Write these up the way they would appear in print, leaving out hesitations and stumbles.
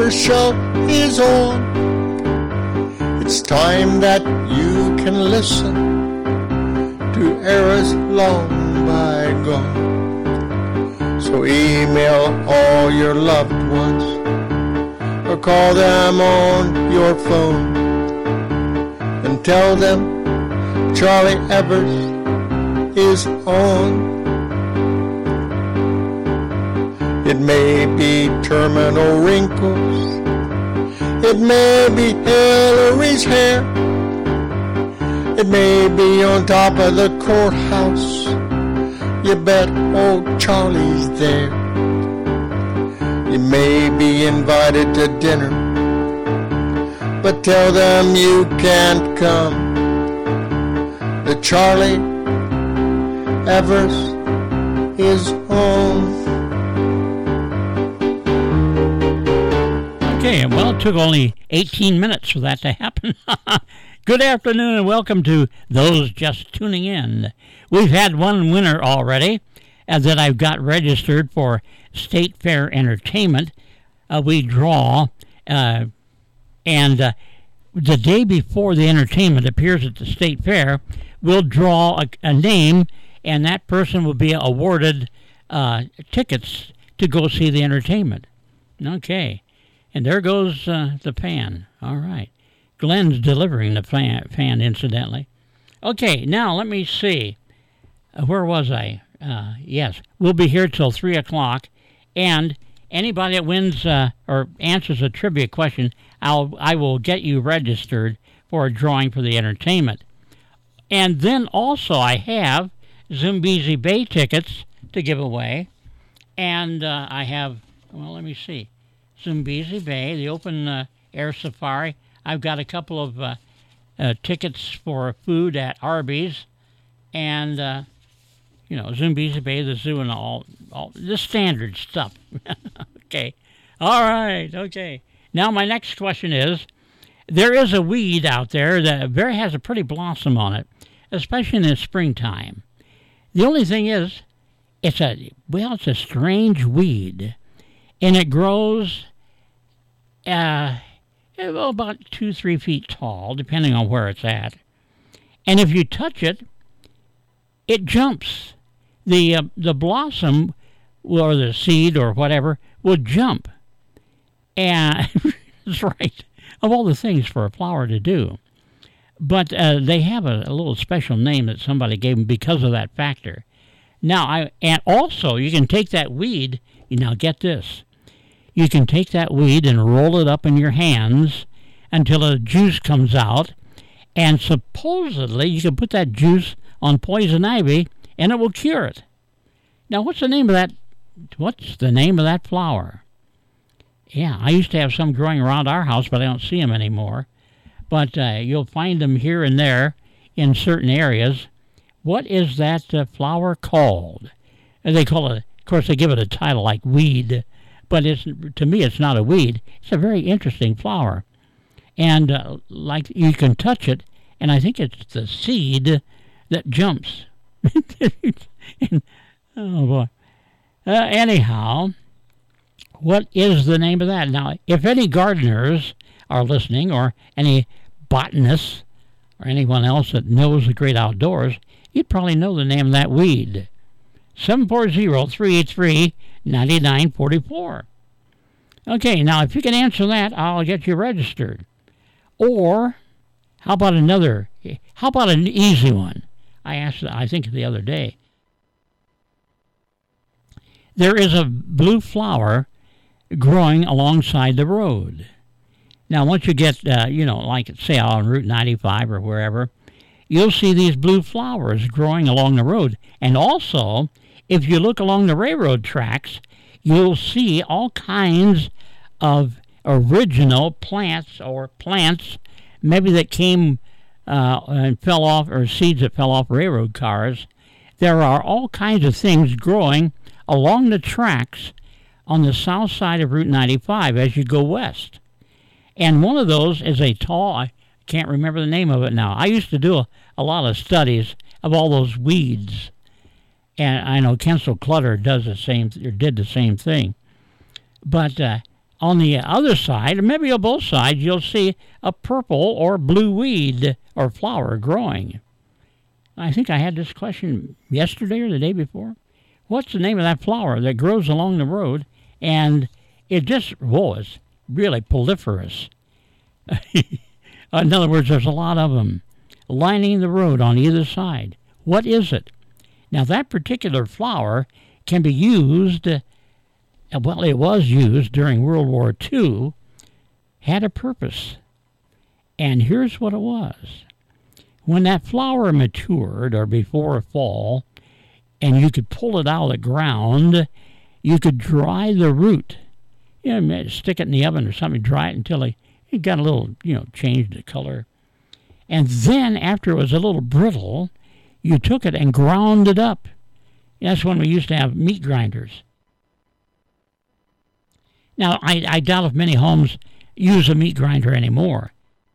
commercial is on. It's time that you can listen to eras long bygone. So email all your loved ones or call them on your phone and tell them Charlie Evers is on. It may be terminal wrinkles, it may be Hillary's hair, it may be on top of the courthouse. You bet old Charlie's there. You may be invited to dinner, but tell them you can't come. The Charlie Evers is on. Okay, well, it took only 18 minutes for that to happen. Good afternoon and welcome to those just tuning in. We've had one winner already that I've got registered for State Fair Entertainment. We draw, and the day before the entertainment appears at the State Fair, we'll draw a name, and that person will be awarded tickets to go see the entertainment. Okay. And there goes the fan. All right. Glenn's delivering the fan, incidentally. Okay, now let me see. Where was I? Yes, we'll be here till 3 o'clock. And anybody that wins or answers a trivia question, I will get you registered for a drawing for the entertainment. And then also I have Zambezi Bay tickets to give away. And I have, well, let me see. Zambezi Bay, the open air safari. I've got a couple of tickets for food at Arby's, and Zambezi Bay, the zoo, and all the standard stuff. Okay, all right, okay. Now my next question is: there is a weed out there that has a pretty blossom on it, especially in the springtime. The only thing is, it's a strange weed, and it grows. About 2-3 feet tall, depending on where it's at. And if you touch it, it jumps. The blossom, or the seed, or whatever, will jump. And that's right, of all the things for a flower to do. But they have a little special name that somebody gave them because of that factor. Now, and also, you can take that weed, now get this. You can take that weed and roll it up in your hands until a juice comes out, and supposedly you can put that juice on poison ivy and it will cure it. Now, what's the name of that flower? Yeah, I used to have some growing around our house, but I don't see them anymore. But you'll find them here and there in certain areas. What is that flower called? They call it, of course, they give it a title like weed. But to me, it's not a weed. It's a very interesting flower. And like you can touch it, and I think it's the seed that jumps. Oh, boy. Anyhow, what is the name of that? Now, if any gardeners are listening, or any botanists, or anyone else that knows the great outdoors, you'd probably know the name of that weed. 740-383-9944. Okay, now if you can answer that, I'll get you registered. Or, how about an easy one? I asked, I think, the other day. There is a blue flower growing alongside the road. Now, once you get, like, say, on Route 95 or wherever, you'll see these blue flowers growing along the road. And also, if you look along the railroad tracks, you'll see all kinds of original plants, maybe that came and fell off, or seeds that fell off railroad cars. There are all kinds of things growing along the tracks on the south side of Route 95 as you go west. And one of those is a tall, I can't remember the name of it now. I used to do a lot of studies of all those weeds. And I know Kensel Clutter did the same thing. But on the other side, or maybe on both sides, you'll see a purple or blue weed or flower growing. I think I had this question yesterday or the day before. What's the name of that flower that grows along the road? And it just, is really proliferous. In other words, there's a lot of them lining the road on either side. What is it? Now, that particular flower can be used, it was used during World War II, had a purpose. And here's what it was. When that flower matured, or before fall, and you could pull it out of the ground, you could dry the root. Stick it in the oven or something, dry it until it got a little, changed the color. And then, after it was a little brittle, you took it and ground it up. That's when we used to have meat grinders. Now, I doubt if many homes use a meat grinder anymore.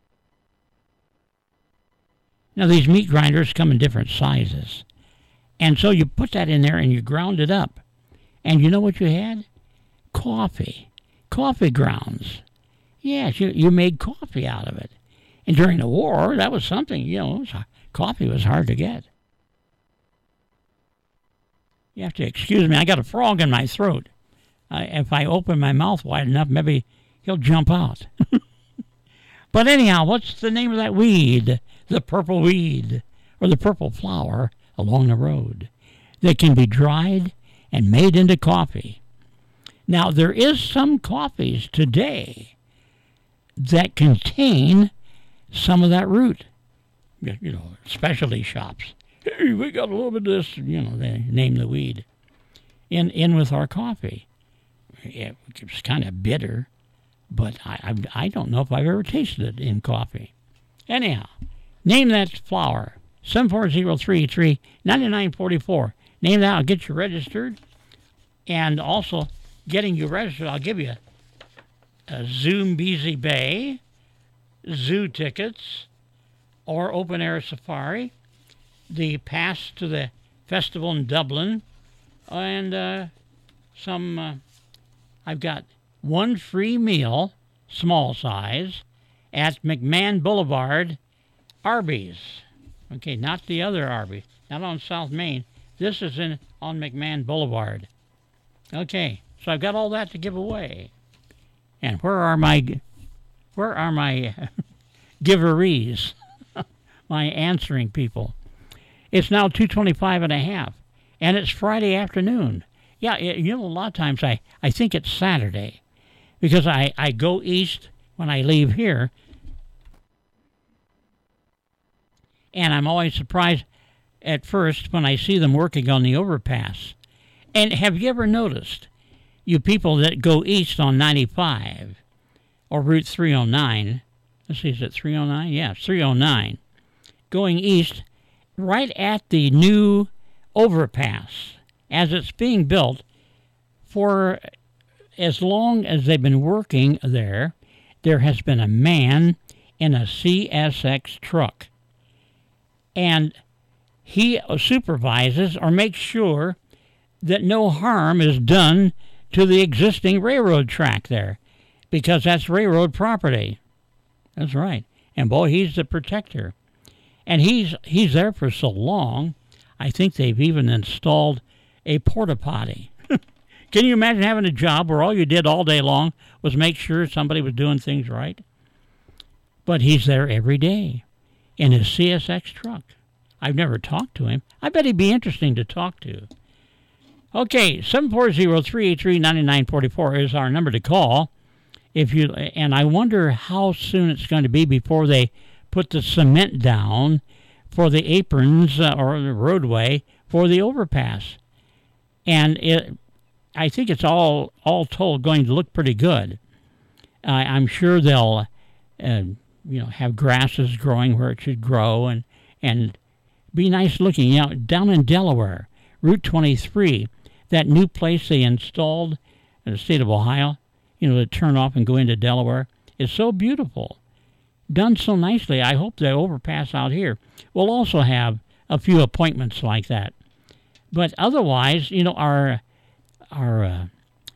Now, these meat grinders come in different sizes. And so you put that in there and you ground it up. And you know what you had? Coffee. Coffee grounds. Yes, you made coffee out of it. And during the war, that was something, coffee was hard to get. You have to excuse me, I got a frog in my throat. If I open my mouth wide enough, maybe he'll jump out. But anyhow, what's the name of that weed? The purple weed, or the purple flower along the road, that can be dried and made into coffee. Now, there is some coffees today that contain some of that root. Specialty shops. Hey, we got a little bit of this, they name the weed, in with our coffee. It's kind of bitter, but I don't know if I've ever tasted it in coffee. Anyhow, name that flower, 740-383-9944. Name that, I'll get you registered. And also, getting you registered, I'll give you a Zoombezi Bay, zoo tickets, or open air safari, the pass to the festival in Dublin, and I've got one free meal, small size, at McMahon Boulevard, Arby's. Okay, not the other Arby's, not on South Main. This is on McMahon Boulevard. Okay, so I've got all that to give away. And where are my giverees, my answering people? It's now 2:25 and it's Friday afternoon. Yeah, a lot of times I think it's Saturday, because I go east when I leave here, and I'm always surprised at first when I see them working on the overpass. And have you ever noticed, you people that go east on 95 or Route 309, let's see, is it 309? Yeah, 309, going east, right at the new overpass, as it's being built, for as long as they've been working there has been a man in a CSX truck. And he supervises or makes sure that no harm is done to the existing railroad track there, because that's railroad property. That's right. And boy, he's the protector. And he's there for so long, I think they've even installed a porta potty. Can you imagine having a job where all you did all day long was make sure somebody was doing things right? But he's there every day in his CSX truck. I've never talked to him. I bet he'd be interesting to talk to. Okay, 740-383-9944 is our number to call. And I wonder how soon it's going to be before they put the cement down for the aprons or the roadway for the overpass. And I think it's all told going to look pretty good. I'm sure they'll have grasses growing where it should grow and be nice looking. Down in Delaware, Route 23, that new place they installed in the state of Ohio, to turn off and go into Delaware, is so beautiful. Done so nicely. I hope the overpass out here will also have a few appointments like that. But otherwise, our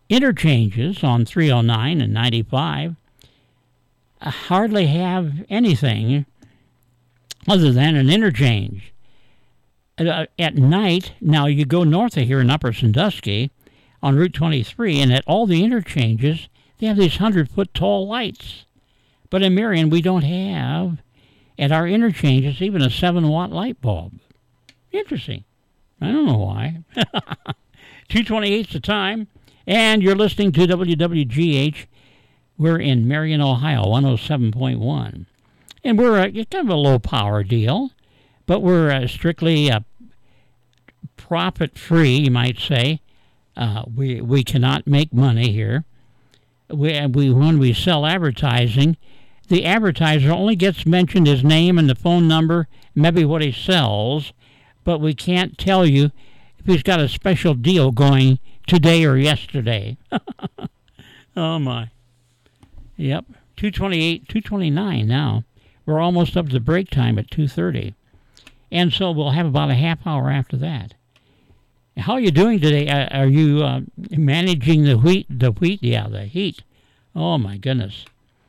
interchanges on 309 and 95 hardly have anything other than an interchange. At night, now you go north of here in Upper Sandusky on Route 23, and at all the interchanges, they have these 100-foot tall lights. But in Marion, we don't have, at our interchanges, even a 7-watt light bulb. Interesting. I don't know why. 2:28's the time, and you're listening to WWGH. We're in Marion, Ohio, 107.1. And we're kind of a low-power deal, but we're strictly profit-free, you might say. We cannot make money here. When we sell advertising, the advertiser only gets mentioned his name and the phone number, maybe what he sells, but we can't tell you if he's got a special deal going today or yesterday. Oh, my. Yep, 2:28, 2:29 now. We're almost up to break time at 2:30. And so we'll have about a half hour after that. How are you doing today? Are you managing the wheat? Yeah, the heat. Oh, my goodness.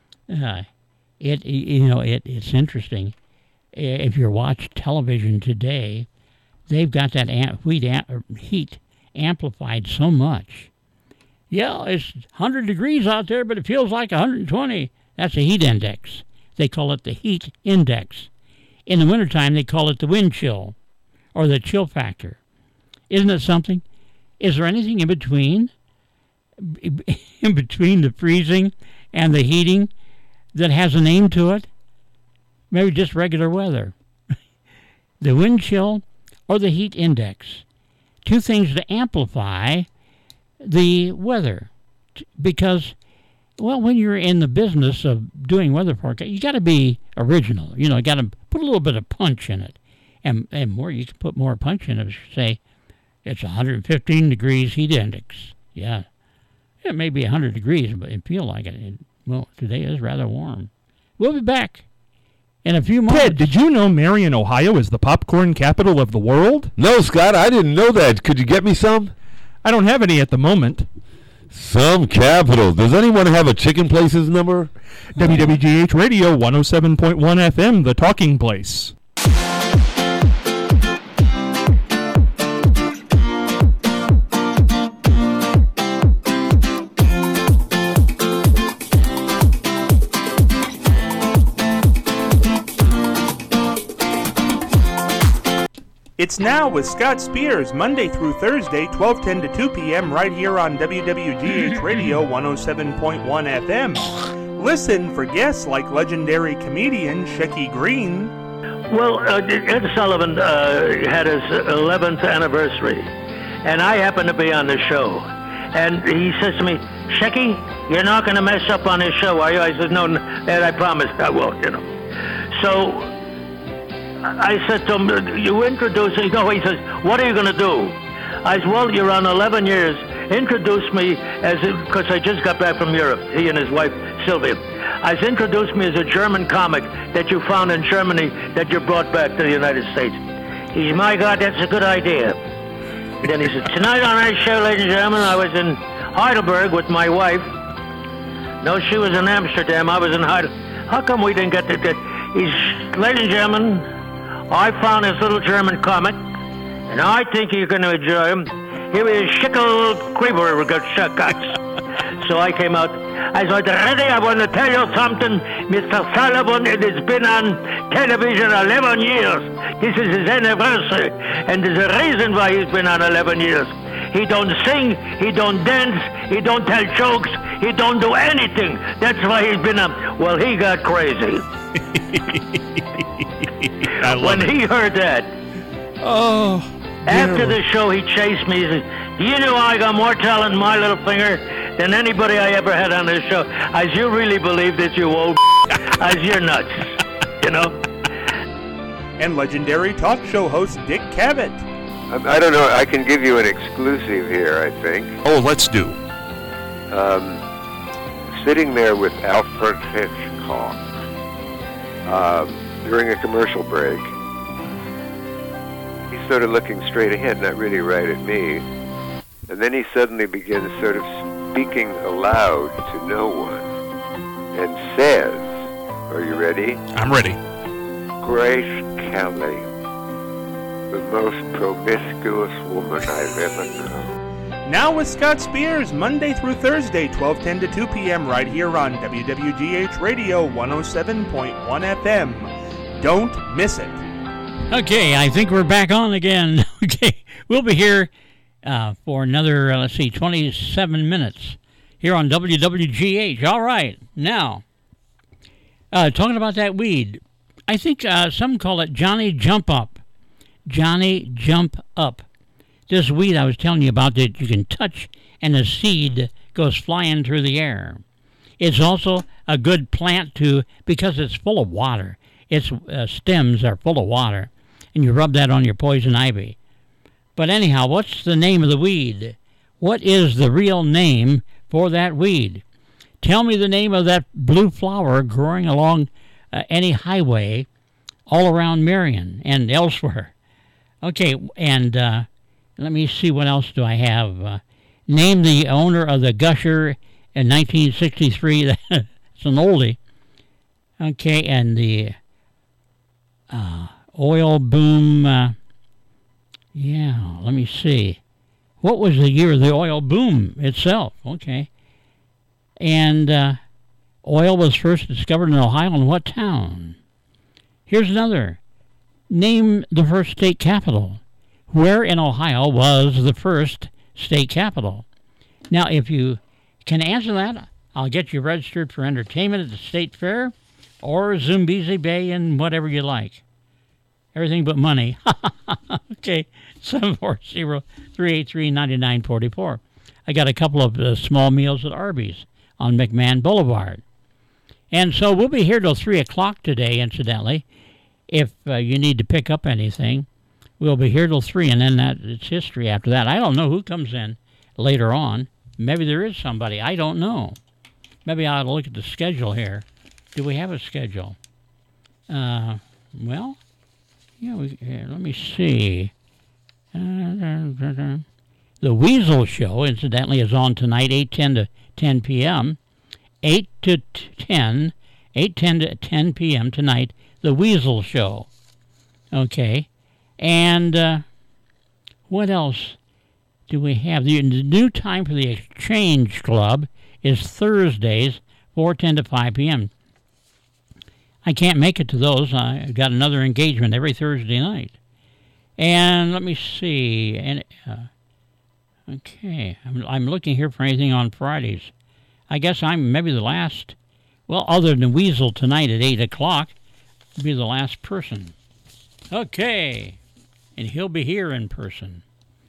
It's interesting. If you watch television today, they've got that heat amplified so much. Yeah, it's 100 degrees out there, but it feels like 120. That's a heat index. They call it the heat index. In the wintertime, they call it the wind chill or the chill factor. Isn't it something? Is there anything in between the freezing and the heating that has a name to it? Maybe just regular weather. The wind chill or the heat index. Two things to amplify the weather. Because, well, when you're in the business of doing weather forecast, you got to be original. You got to put a little bit of punch in it. And more, you can put more punch in it. Say, it's 115 degrees heat index. Yeah. It may be 100 degrees, but it feel like it. Well, today is rather warm. We'll be back in a few moments. Ted, did you know Marion, Ohio is the popcorn capital of the world? No, Scott, I didn't know that. Could you get me some? I don't have any at the moment. Some capital. Does anyone have a Chicken Places number? WWGH Radio 107.1 FM, the talking place. It's Now with Scott Spears, Monday through Thursday, 12:10 to 2 p.m. right here on WWGH Radio 107.1 FM. Listen for guests like legendary comedian Shecky Green. Well, Ed Sullivan had his 11th anniversary, and I happened to be on the show. And he says to me, Shecky, you're not going to mess up on his show, are you? I said, no, Ed, I promise I won't, So I said to him, you introduce me. No, he says, what are you going to do? I said, well, you're on 11 years. Introduce me because I just got back from Europe, he and his wife, Sylvia. I said, introduce me as a German comic that you found in Germany that you brought back to the United States. He said, my God, that's a good idea. And then he said, tonight on our show, ladies and gentlemen, I was in Heidelberg with my wife. No, she was in Amsterdam. I was in Heidelberg. How come we didn't get to get? He's, ladies and gentlemen, I found this little German comic, and I think you're going to enjoy him. Here is Schickel Quiver. So I came out. I said, ready, I want to tell you something. Mr. Sullivan, it has been on television 11 years. This is his anniversary. And there's a reason why he's been on 11 years. He don't sing, he don't dance, he don't tell jokes, he don't do anything. That's why he's been on. Well, he got crazy. When he heard that, after the show, he chased me. He said, do you know I got more talent in my little finger than anybody I ever had on this show? As you really believe that, you old as you're nuts, And legendary talk show host Dick Cavett. I don't know. I can give you an exclusive here, I think. Oh, let's do. Sitting there with Alfred Hitchcock during a commercial break. He's sort of looking straight ahead, not really right at me. And then he suddenly begins sort of speaking aloud to no one and says, are you ready? I'm ready. Grace Kelly, the most promiscuous woman I've ever known. Now with Scott Spears, Monday through Thursday, 12:10 to 2 p.m. right here on WWGH Radio 107.1 FM. Don't miss it. Okay, I think we're back on again. Okay, we'll be here for another, 27 minutes here on WWGH. All right, now, talking about that weed, I think some call it Johnny Jump Up. Johnny Jump Up. This weed I was telling you about that you can touch and the seed goes flying through the air. It's also a good plant because it's full of water. Its stems are full of water, and you rub that on your poison ivy. But anyhow, what's the name of the weed? What is the real name for that weed? Tell me the name of that blue flower growing along any highway all around Marion and elsewhere. Okay, and let me see, what else do I have? Name the owner of the Gusher in 1963. It's an oldie. Okay, and the oil boom. Let me see. What was the year of the oil boom itself? Okay. And oil was first discovered in Ohio in what town? Here's another. Name the first state capital. Where in Ohio was the first state capital? Now, if you can answer that, I'll get you registered for entertainment at the State Fair or Zumbizi Bay and whatever you like. Everything but money. Okay, 740-383-9944. I got a couple of small meals at Arby's on McMahon Boulevard. And so we'll be here till 3 o'clock today, incidentally. If you need to pick up anything, we'll be here till 3, and then it's history after that. I don't know who comes in later on. Maybe there is somebody. I don't know. Maybe I ought to look at the schedule here. Do we have a schedule? Let me see. The Weasel Show, incidentally, is on tonight, 8:10 to 10 p.m. 8:10 to 10 p.m. tonight, The Weasel Show. Okay. And what else do we have? The new time for the Exchange Club is Thursdays, 4:10 to 5 p.m. I can't make it to those. I've got another engagement every Thursday night. And let me see. And okay, I'm looking here for anything on Fridays. I guess I'm maybe the last. Well, other than Weasel tonight at 8 o'clock, I'll be the last person. Okay, and he'll be here in person.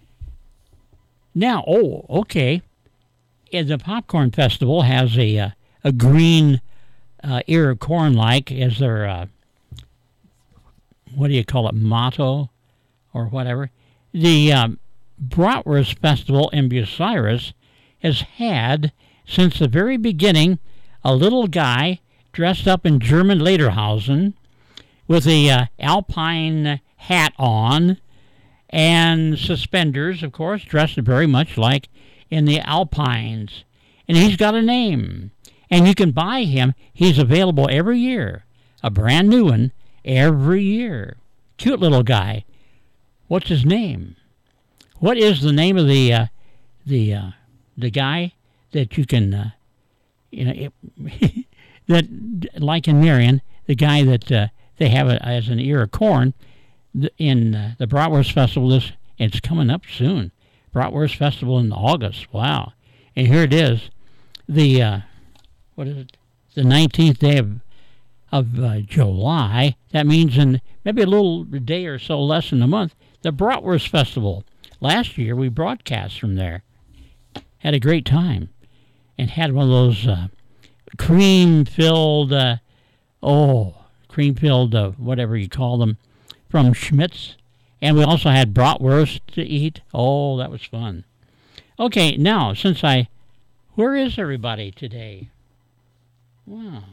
Now, okay. The Popcorn Festival has a green ear of corn-like as their, what do you call it, motto or whatever. The Bratwurst Festival in Bucyrus has had, since the very beginning, a little guy dressed up in German lederhosen with a alpine hat on and suspenders, of course, dressed very much like in the Alpines. And he's got a name. And you can buy him. He's available every year. A brand new one every year. Cute little guy. What's his name? What is the name of the guy that you can, that, like in Marion, the guy that they have as an ear of corn in the Bratwurst Festival. It's coming up soon. Bratwurst Festival in August. Wow. And here it is. What is it? The 19th day of July. That means in maybe a little day or so less than a month, the Bratwurst Festival. Last year we broadcast from there. Had a great time. And had one of those cream-filled, whatever you call them, from Schmitz. And we also had bratwurst to eat. Oh, that was fun. Okay, now, where is everybody today? Wow.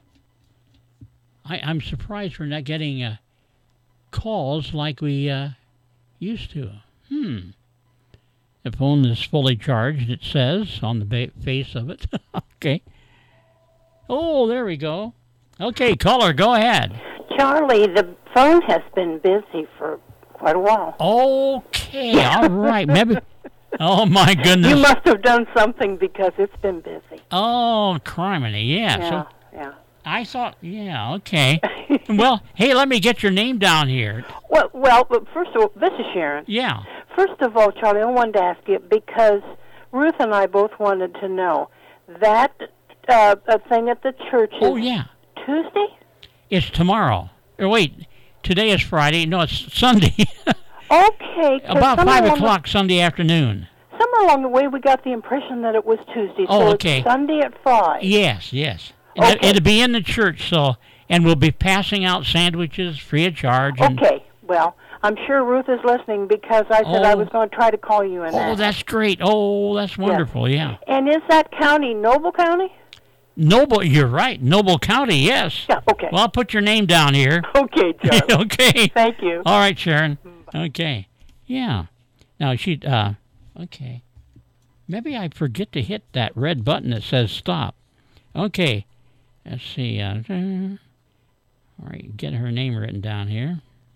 I'm surprised we're not getting calls like we used to. The phone is fully charged, it says, on the face of it. Okay. Oh, there we go. Okay, caller, go ahead. Charlie, the phone has been busy for quite a while. Okay, all right. Maybe. Oh, my goodness. You must have done something because it's been busy. Oh, criminy, yeah. Yeah, So yeah. I thought, yeah, okay. Well, hey, let me get your name down here. Well, but first of all, this is Sharon. Yeah. First of all, Charlie, I wanted to ask you, because Ruth and I both wanted to know, that thing at the church is Oh, yeah. Tuesday? It's tomorrow. Or wait, today is Friday. No, it's Sunday. Okay. 'cause About somewhere 5 along o'clock Sunday afternoon. Somewhere along the way, we got the impression that it was Tuesday. Oh, so okay. It's Sunday at 5. Yes, yes. Okay. It'll be in the church, so, and we'll be passing out sandwiches free of charge. And, Okay. Well, I'm sure Ruth is listening because I said I was going to try to call you in that. Oh, that's great. Oh, that's wonderful, yeah. And is that county Noble County? Noble, you're right. Noble County, yes. Yeah, okay. Well, I'll put your name down here. Okay, Charlie. Okay. Thank you. All right, Sharon. Okay. Yeah. Now, okay. Maybe I forget to hit that red button that says stop. Okay. Let's see. All right, get her name written down here.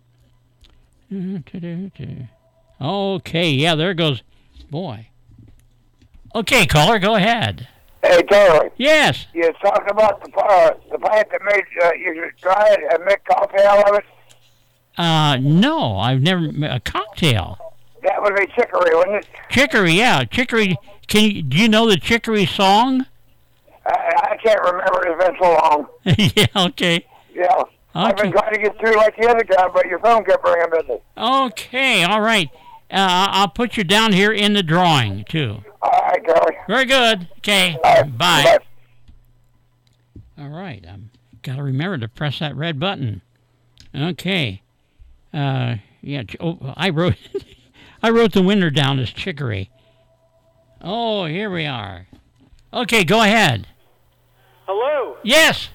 Okay, yeah, there goes. Boy. Okay, caller, go ahead. Hey, Charlie. Yes. You talking about the plant that made you try it and make coffee out of it? No, I've never a cocktail. That would be chicory, wouldn't it? Chicory, yeah, chicory. Do you know the chicory song? I can't remember. It's been so long. Yeah, okay. Yeah. Okay. I've been trying to get through like the other guy, but your phone kept ringing busy. Okay, all right. I'll put you down here in the drawing, too. All right, Charlie. Very good. Okay, all right. Bye. All right, I've got to remember to press that red button. Okay. Yeah, I wrote the winner down as chicory. Oh, here we are. Okay, go ahead. Hello. Yes.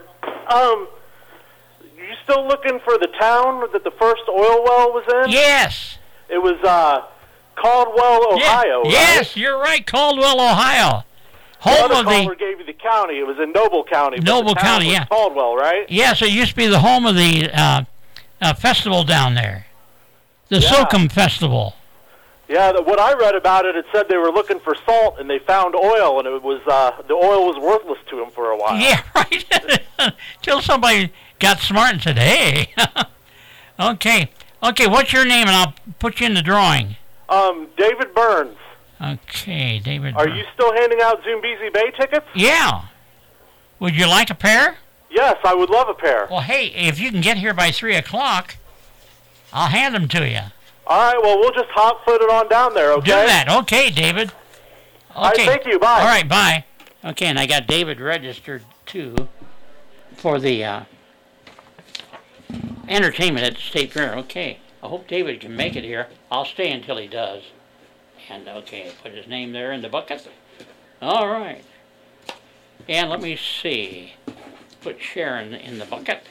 You still looking for the town that the first oil well was in? Yes. It was Caldwell, Ohio. Yeah. Yes, you're right, Caldwell, Ohio. Home of the caller gave you the county. It was in Noble County. Noble County, yeah. Caldwell, right? Yes, it used to be the home of the festival down there, the Silcom Festival. Yeah, what I read about it, it said they were looking for salt and they found oil, and it was the oil was worthless to them for a while. Yeah, right. Till somebody got smart and said, "Hey, okay, what's your name?" And I'll put you in the drawing. David Burns. Okay, David. Are you still handing out Zoombezi Bay tickets? Yeah. Would you like a pair? Yes, I would love a pair. Well, hey, if you can get here by 3 o'clock, I'll hand them to you. All right, well, we'll just hot-foot it on down there, okay? Do that. Okay, David. Okay. All right, thank you. Bye. All right, bye. Okay, and I got David registered, too, for the entertainment at the State Fair. Okay, I hope David can make it here. I'll stay until he does. And, okay, put his name there in the bucket. All right. And let me see. Put Sharon in the bucket.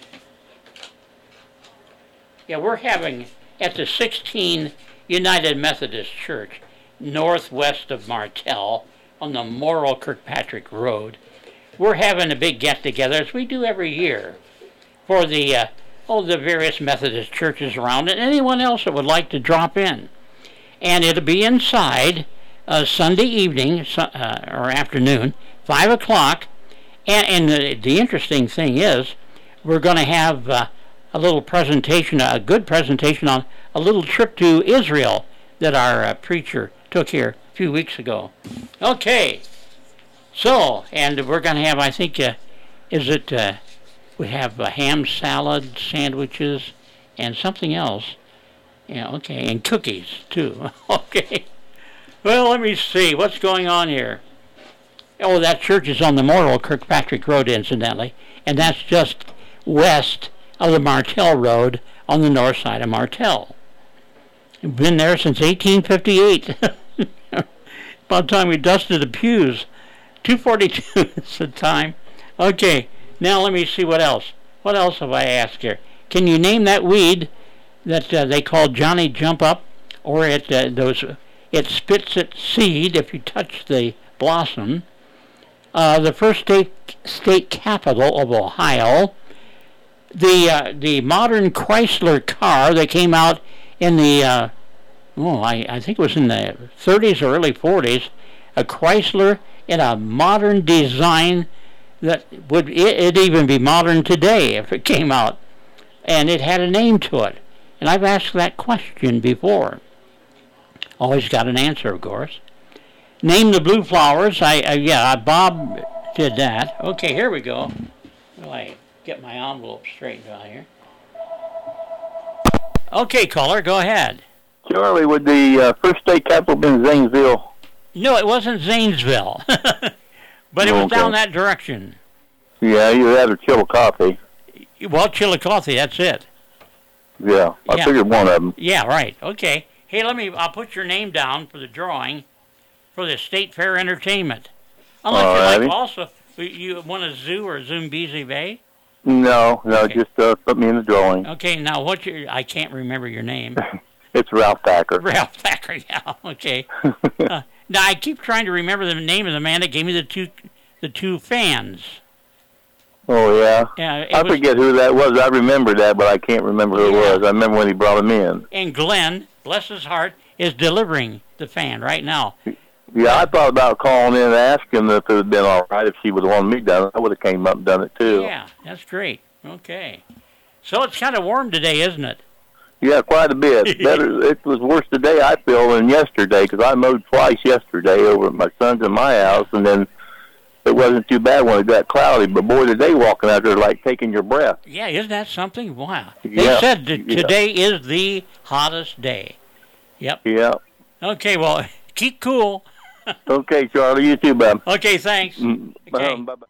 Yeah, we're having... at the 16 United Methodist Church, northwest of Martell, on the Morrill Kirkpatrick Road. We're having a big get-together, as we do every year, for the various Methodist churches around, and anyone else that would like to drop in. And it'll be inside Sunday evening, or afternoon, 5 o'clock, and the interesting thing is, we're going to have... a little presentation, a good presentation on a little trip to Israel that our preacher took here a few weeks ago. Okay, so, and we're going to have, I think, we have ham salad, sandwiches, and something else. Yeah, okay, and cookies, too. Okay. Well, let me see, what's going on here? Oh, that church is on the Morrill Kirkpatrick Road, incidentally, and that's just west of the Martell Road on the north side of Martell. We've been there since 1858. About the time we dusted the pews. 2:42 is the time. Okay, now let me see what else. What else have I asked here? Can you name that weed that they call Johnny Jump Up? Or It spits its seed if you touch the blossom. The first state capital of Ohio. The modern Chrysler car that came out in the I think it was in the 30s or early 40s. A Chrysler in a modern design that would it even be modern today if it came out, and it had a name to it. And I've asked that question before. Always got an answer, of course. Name the blue flowers. Bob did that. Okay, here we go. Well, I get my envelope straightened out here. Okay, caller, go ahead. Charlie, would the first state capital been Zanesville? No, it wasn't Zanesville. But it was down that direction. Yeah, either that or Chillicothe. Well, Chillicothe, that's it. Yeah, I figured one of them. Yeah, right. Okay. Hey, I'll put your name down for the drawing for the State Fair Entertainment. Unless you want a zoo or Zoombezi Bay? No, okay. Just put me in the drawing. Okay, now I can't remember your name. It's Ralph Thacker. Ralph Thacker, yeah, okay. Now, I keep trying to remember the name of the man that gave me the two fans. Oh, yeah? I forget who that was. I remember that, but I can't remember who it was. I remember when he brought him in. And Glenn, bless his heart, is delivering the fan right now. Yeah, I thought about calling in and asking if it would have been all right if she would have wanted me done it. I would have came up and done it, too. Yeah, that's great. Okay. So it's kind of warm today, isn't it? Yeah, quite a bit. Better. It was worse today, I feel, than yesterday, because I mowed twice yesterday over at my son's and my house, and then it wasn't too bad when it got cloudy. But, boy, today walking out there like taking your breath. Yeah, isn't that something? Wow. They said that today is the hottest day. Yep. Yeah. Okay, well, keep cool. Okay, Charlie. You too, bud. Okay, thanks. Okay. Bye-bye.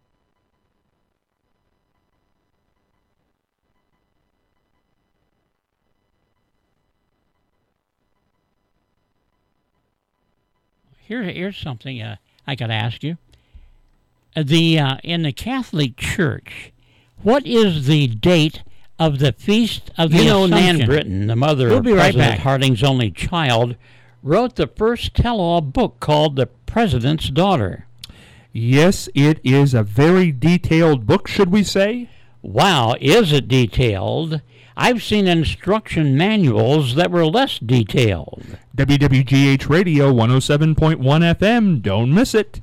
Here's something I got to ask you. In the Catholic Church, what is the date of the Feast of the Assumption? Nan Britton, the mother of President Harding's only child, wrote the first tell-all book called The President's Daughter. Yes, it is a very detailed book, should we say? Wow, is it detailed? I've seen instruction manuals that were less detailed. WWGH Radio 107.1 FM. Don't miss it.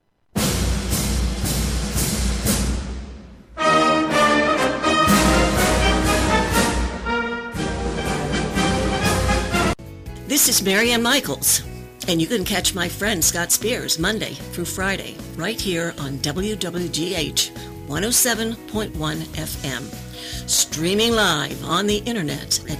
This is Marianne Michaels, and you can catch my friend Scott Spears Monday through Friday right here on WWGH 107.1 FM. Streaming live on the internet at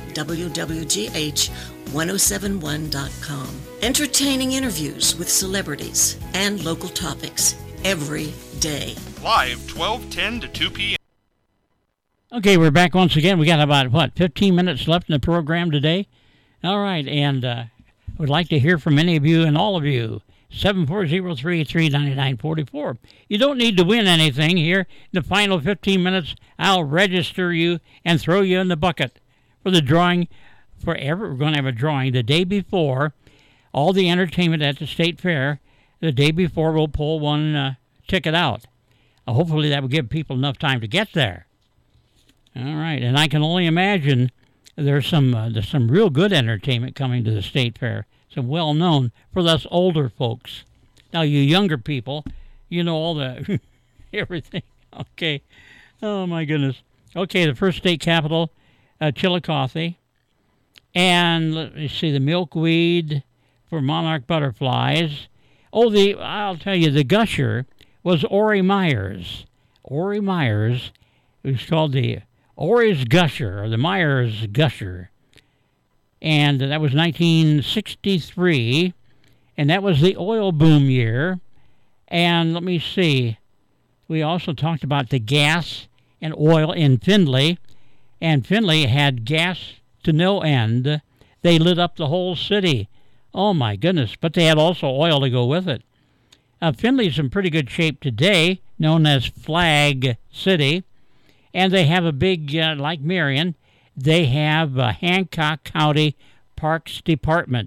www.gh1071.com. Entertaining interviews with celebrities and local topics every day. Live 12:10 to 2 p.m. Okay, we're back once again. We got about, 15 minutes left in the program today? All right, and I would like to hear from any of you and all of you. 740-333-9944. You don't need to win anything here. In the final 15 minutes, I'll register you and throw you in the bucket for the drawing. We're going to have a drawing the day before. All the entertainment at the State Fair, the day before we'll pull one ticket out. Hopefully that will give people enough time to get there. All right, and I can only imagine there's some real good entertainment coming to the State Fair. Some well-known for us older folks. Now, you younger people, you know all the everything. Okay. Oh, my goodness. Okay, the first state capital, Chillicothe. And let me see, the milkweed for monarch butterflies. I'll tell you, the gusher was Ori Myers. Ori Myers, it was called the Ori's Gusher, or the Myers Gusher. And that was 1963, and that was the oil boom year. And let me see, we also talked about the gas and oil in Findlay, and Findlay had gas to no end. They lit up the whole city. Oh, my goodness, but they had also oil to go with it. Findlay's in pretty good shape today, known as Flag City, and they have a big, like Marion, they have a Hancock County Parks Department,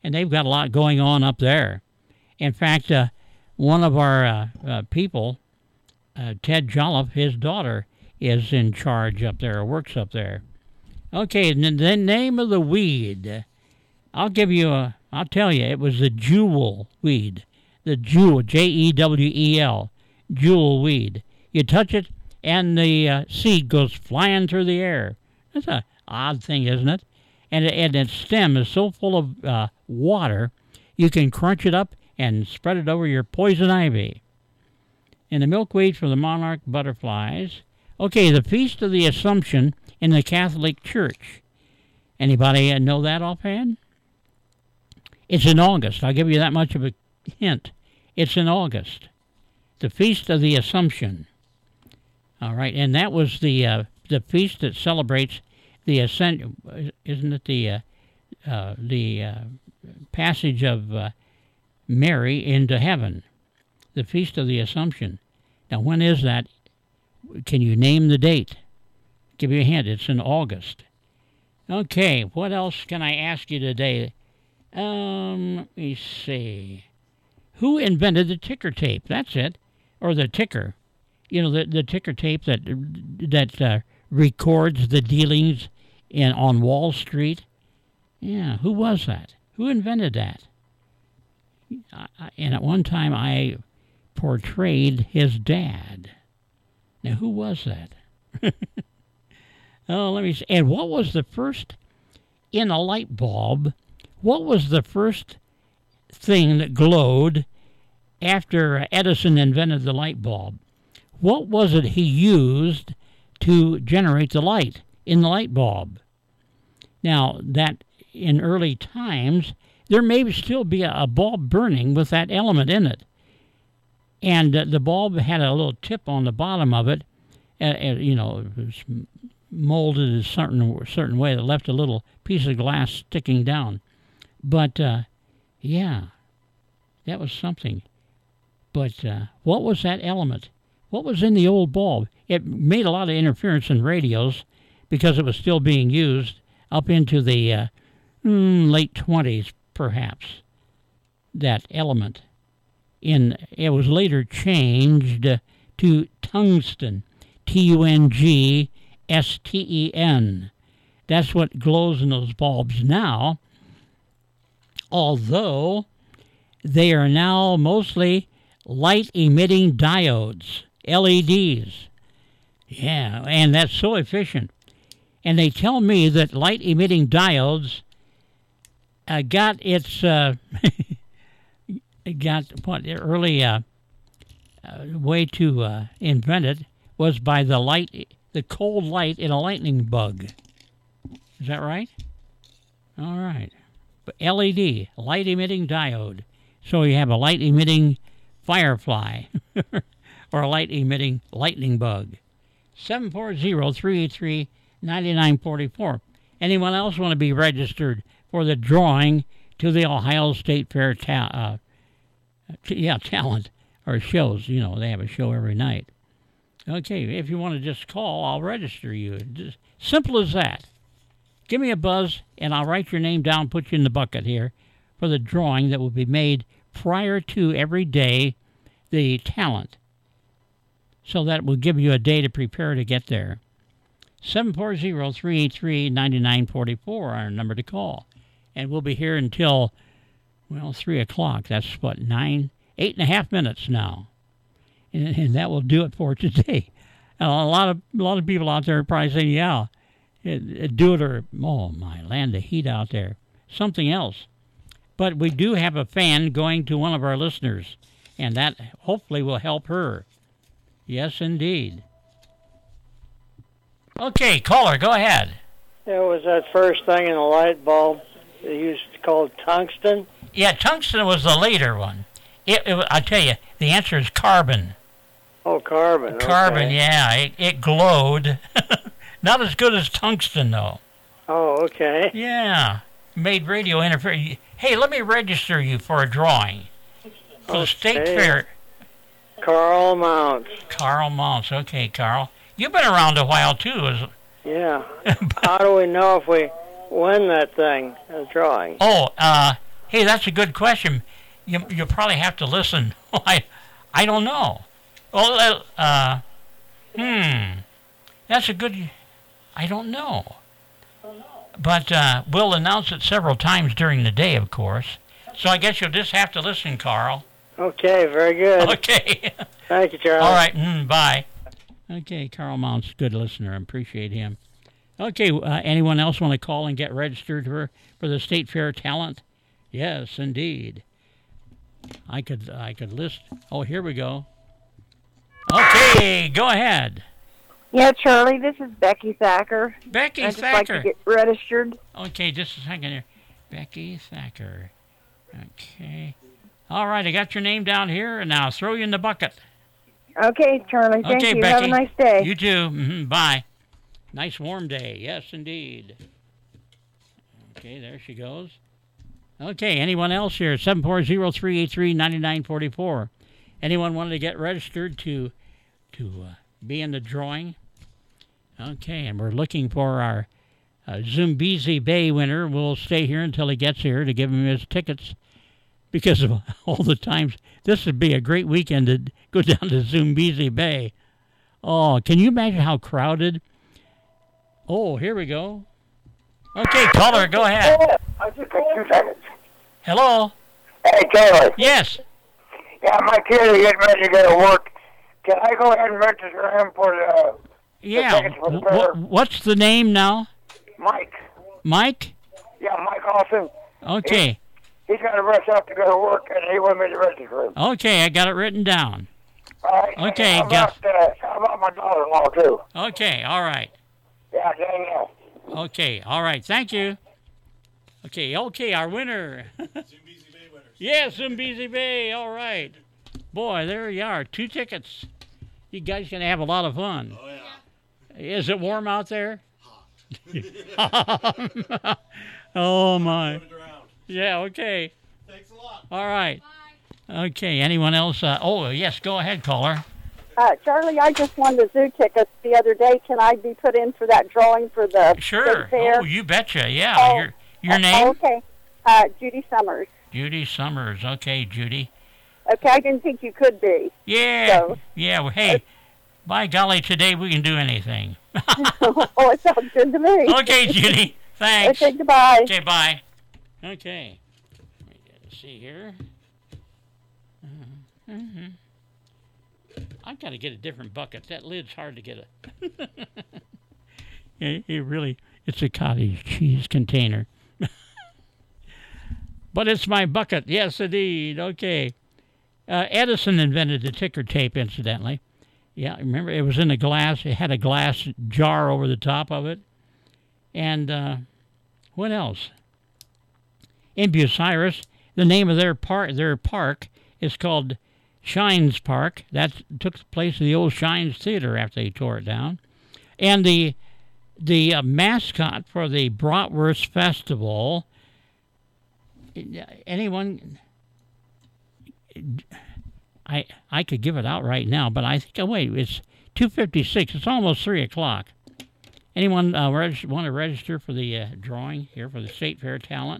and they've got a lot going on up there. In fact, one of our people, Ted Jolliffe, his daughter, is in charge up there, or works up there. Okay, the name of the weed, I'll tell you, it was the jewel weed. The jewel, Jewel, jewel weed. You touch it, and the seed goes flying through the air. That's an odd thing, isn't it? And its stem is so full of water, you can crunch it up and spread it over your poison ivy. And the milkweed for the monarch butterflies. Okay, the Feast of the Assumption in the Catholic Church. Anybody know that offhand? It's in August. I'll give you that much of a hint. It's in August. The Feast of the Assumption. All right, and that was the feast that celebrates the ascension, isn't it? The passage of Mary into heaven. The Feast of the Assumption. Now, when is that? Can you name the date? Give you a hint. It's in August. Okay, what else can I ask you today? Let me see. Who invented the ticker tape? That's it. Or the ticker. You know, the ticker tape that records the dealings on Wall Street. Yeah, who was that? Who invented that? And at one time I portrayed his dad. Now, who was that? Oh, let me see. And what was the first, in a light bulb, what was the first thing that glowed after Edison invented the light bulb? What was it he used to generate the light in the light bulb? Now, that in early times, there may still be a bulb burning with that element in it. And the bulb had a little tip on the bottom of it, it was molded a certain way that left a little piece of glass sticking down. But, yeah, that was something. But what was that element? What was in the old bulb? It made a lot of interference in radios because it was still being used up into the late 20s, perhaps, that element. It was later changed to tungsten, Tungsten. That's what glows in those bulbs now, although they are now mostly light-emitting diodes, LEDs. Yeah, and that's so efficient. And they tell me that light-emitting diodes got its early way to invent it was by the cold light in a lightning bug. Is that right? All right. But LED, light-emitting diode. So you have a light-emitting firefly or a light-emitting lightning bug. 740-383-9944. Anyone else want to be registered for the drawing to the Ohio State Fair talent or shows? You know, they have a show every night. Okay, if you want to just call, I'll register you. Just simple as that. Give me a buzz, and I'll write your name down, put you in the bucket here for the drawing that will be made prior to every day, the talent. So that will give you a day to prepare to get there. 740-383-9944, our number to call. And we'll be here until, 3 o'clock. That's, 8.5 minutes now. And that will do it for today. And a lot of people out there are probably saying, yeah, do it or, oh my land, the heat out there. Something else. But we do have a fan going to one of our listeners, and that hopefully will help her. Yes, indeed. Okay, caller, go ahead. It was that first thing in the light bulb they used to call tungsten. Yeah, tungsten was the later one. I tell you, the answer is carbon. Oh, carbon. Carbon, okay. Yeah. It glowed. Not as good as tungsten, though. Oh, okay. Yeah. Made radio interference. Hey, let me register you for a drawing. For the State Fair. Carl Mounts. Carl Mounts. Okay, Carl. You've been around a while, too. Yeah. How do we know if we win that thing, a drawing? Oh, Hey, that's a good question. You probably have to listen. I don't know. Well, that's a good. I don't know. But we'll announce it several times during the day, of course. So I guess you'll just have to listen, Carl. Okay, very good. Okay. Thank you, Charlie. All right, bye. Okay, Carl Mount's a good listener. I appreciate him. Okay, anyone else want to call and get registered for the State Fair Talent? Yes, indeed. I could list. Oh, here we go. Okay, go ahead. Yeah, Charlie, this is Becky Thacker. Becky I'd Thacker. just like to get registered. Okay, just a second here. Becky Thacker. Okay. All right, I got your name down here, and now I'll throw you in the bucket. Okay, Charlie, thank you. Becky. Have a nice day. You too. Bye. Nice warm day. Yes, indeed. Okay, there she goes. Okay, anyone else here? 740-383-9944. Anyone wanted to get registered to be in the drawing? Okay, and we're looking for our Zumbizi Bay winner. We'll stay here until he gets here to give him his tickets because of all the times. This would be a great weekend to go down to Zumbizi Bay. Oh, can you imagine how crowded? Oh, here we go. Okay, caller, go ahead. I just got 2 seconds. Hello? Hey, Charlie. Yes. Yeah, my kid is getting ready to go to work. Can I go ahead and register him for the tickets for the fair? What's the name now? Mike. Mike? Yeah, Mike Austin. Okay. He's got to rush out to go to work, and he wanted me to register him. Okay, I got it written down. All right. Okay. How about my daughter-in-law, too? Okay, all right. Yeah, Danielle. Okay, all right. Thank you. Okay, our winner. Zumbizi Bay winner. Yeah, Zumbizi Bay. All right. Boy, there you are. 2 tickets. You guys going to have a lot of fun. Oh, yeah. Is it warm out there? Hot. Oh, my. Yeah, okay. Thanks a lot. All right. Bye. Okay, anyone else? Oh, yes, go ahead, caller. Charlie, I just won the zoo tickets the other day. Can I be put in for that drawing for the Sure. fair? Oh, you betcha. Yeah. Your name? Okay. Judy Summers. Judy Summers. Okay, Judy. Okay, I didn't think you could be. Yeah. So. Yeah. Well, hey, by golly, today we can do anything. Oh, it sounds good to me. Okay, Judy. Thanks. Okay, goodbye. Okay, bye. Okay. Let's see here. I've got to get a different bucket. That lid's hard to get it's a cottage cheese container. But it's my bucket. Yes, indeed. Okay. Edison invented the ticker tape, incidentally. Yeah, remember, it was in a glass. It had a glass jar over the top of it. And what else? In Bucyrus, the name of their park is called Shines Park. That took the place of the old Shines Theater after they tore it down. And the mascot for the Bratwurst Festival, anyone... I could give it out right now, but I think, it's 2:56. It's almost 3 o'clock. Anyone want to register for the drawing here for the State Fair Talent?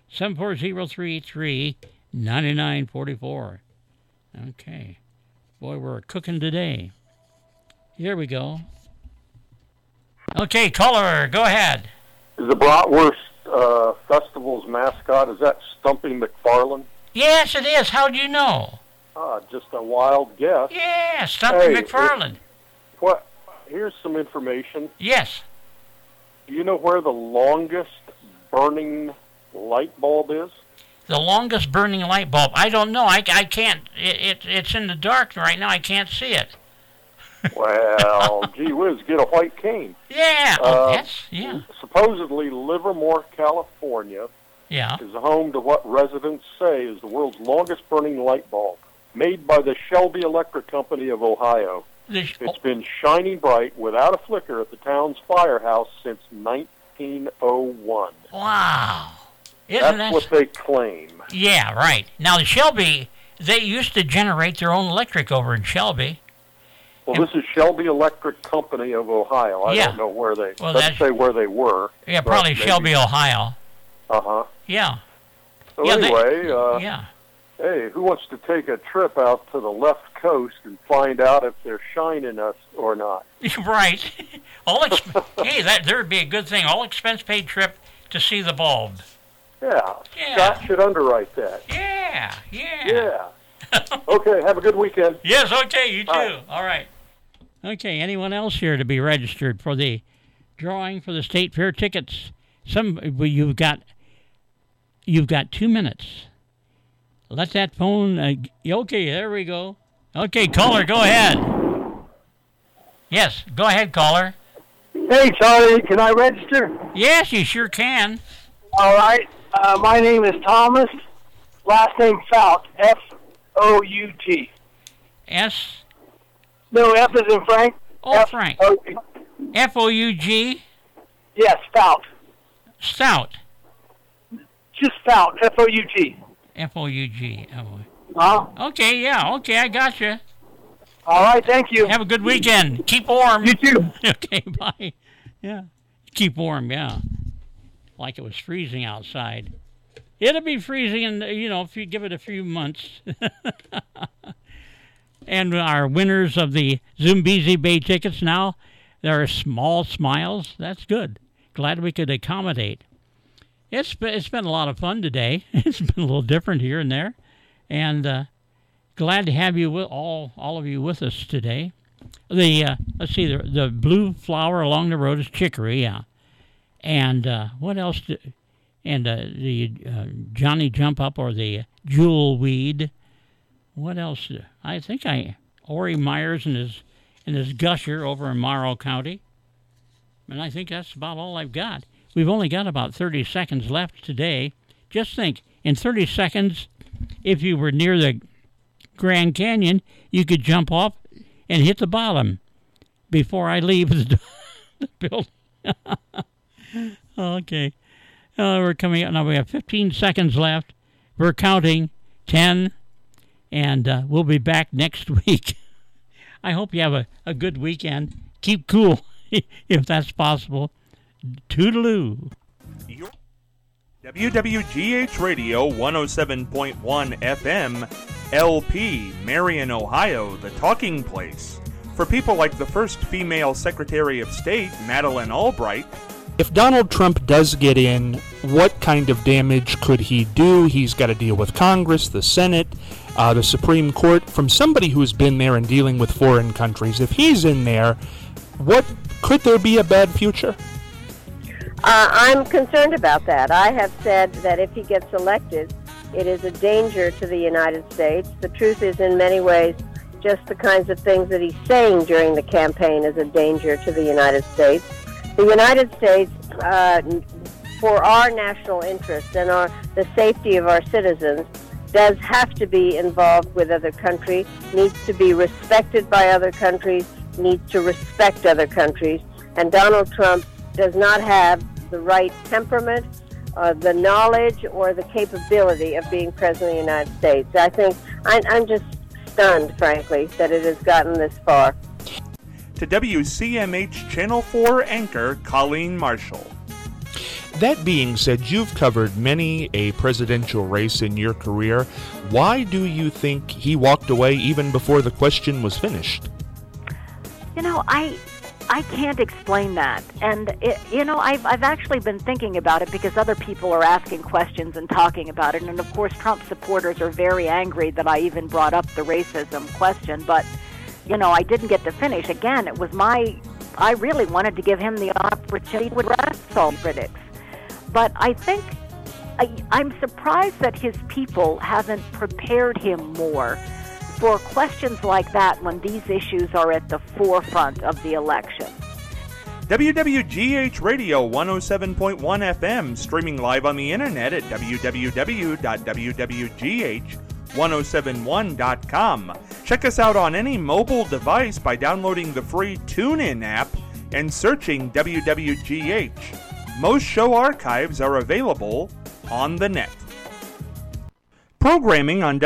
740-383-9944. Okay. Boy, we're cooking today. Here we go. Okay, caller, go ahead. Is the Bratwurst Festival's mascot, is that Stumpy McFarlane? Yes, it is. How'd you know? Just a wild guess. Yeah, Stumpy McFarlane. Here's some information. Yes. Do you know where the longest burning light bulb is? The longest burning light bulb? I don't know. I can't. It's in the dark right now. I can't see it. Well, gee whiz, get a white cane. Yeah. Supposedly, Livermore, California, is home to what residents say is the world's longest burning light bulb, made by the Shelby Electric Company of Ohio. It's been shining bright without a flicker at the town's firehouse since 1901. Wow. That's what they claim. Yeah, right. Now, the Shelby, they used to generate their own electric over in Shelby. Well, this is Shelby Electric Company of Ohio. I don't know where they... Let's say where they were. Yeah, probably Shelby, Ohio. Uh-huh. Yeah. So hey, who wants to take a trip out to the left coast and find out if they're shining us or not? Right. Hey, there'd be a good thing. All expense paid trip to see the bulb. Yeah. Scott should underwrite that. Yeah. Okay, have a good weekend. Yes, okay, you too. Bye. All right. Okay, anyone else here to be registered for the drawing for the State Fair tickets? You've got 2 minutes. Let that phone... okay, there we go. Okay, caller, go ahead. Yes, go ahead, caller. Hey, Charlie, can I register? Yes, you sure can. All right. My name is Thomas. Last name Fout. F-O-U-T. S? No, F is in Frank. Oh, Frank. F-O-U-G? Yes, Fout. Stout. Just Fout. F-O-U-T. F-O-U-G. Huh? Okay, yeah. Okay, I got you. All right, thank you. Have a good weekend. Keep warm. You too. Okay, bye. Yeah. Keep warm, yeah. Like it was freezing outside. It'll be freezing, if you give it a few months. And our winners of the Zambezi Bay tickets now, there are small smiles. That's good. Glad we could accommodate. It's been a lot of fun today. It's been a little different here and there. And glad to have you, all of you with us today. Let's see, the blue flower along the road is chicory, yeah. And what else? The Johnny Jump Up or the jewel weed. What else? I think Ori Myers and his gusher over in Morrow County. And I think that's about all I've got. We've only got about 30 seconds left today. Just think, in 30 seconds, if you were near the Grand Canyon, you could jump off and hit the bottom before I leave the building. Okay. We're coming up now. We have 15 seconds left. We're counting 10, and we'll be back next week. I hope you have a good weekend. Keep cool, if that's possible. Toodaloo. WWGH Radio 107.1 FM, LP, Marion, Ohio, the talking place. For people like the first female Secretary of State, Madeleine Albright. If Donald Trump does get in, what kind of damage could he do? He's got to deal with Congress, the Senate, the Supreme Court. From somebody who's been there and dealing with foreign countries, if he's in there, could there be a bad future? I'm concerned about that. I have said that if he gets elected, it is a danger to the United States. The truth is, in many ways, just the kinds of things that he's saying during the campaign is a danger to the United States. The United States, for our national interest and the safety of our citizens, does have to be involved with other countries, needs to be respected by other countries, needs to respect other countries. And Donald Trump does not have the right temperament, the knowledge, or the capability of being President of the United States. I think I'm just stunned, frankly, that it has gotten this far. To WCMH Channel 4 anchor Colleen Marshall. That being said, you've covered many a presidential race in your career. Why do you think he walked away even before the question was finished? I can't explain that. And, I've actually been thinking about it because other people are asking questions and talking about it. And, of course, Trump supporters are very angry that I even brought up the racism question. But, I didn't get to finish. Again, it was I really wanted to give him the opportunity to address all critics. But I think I'm surprised that his people haven't prepared him more for questions like that when these issues are at the forefront of the election. WWGH Radio 107.1 FM, streaming live on the internet at www.wwgh1071.com. Check us out on any mobile device by downloading the free TuneIn app and searching WWGH. Most show archives are available on the net. Programming on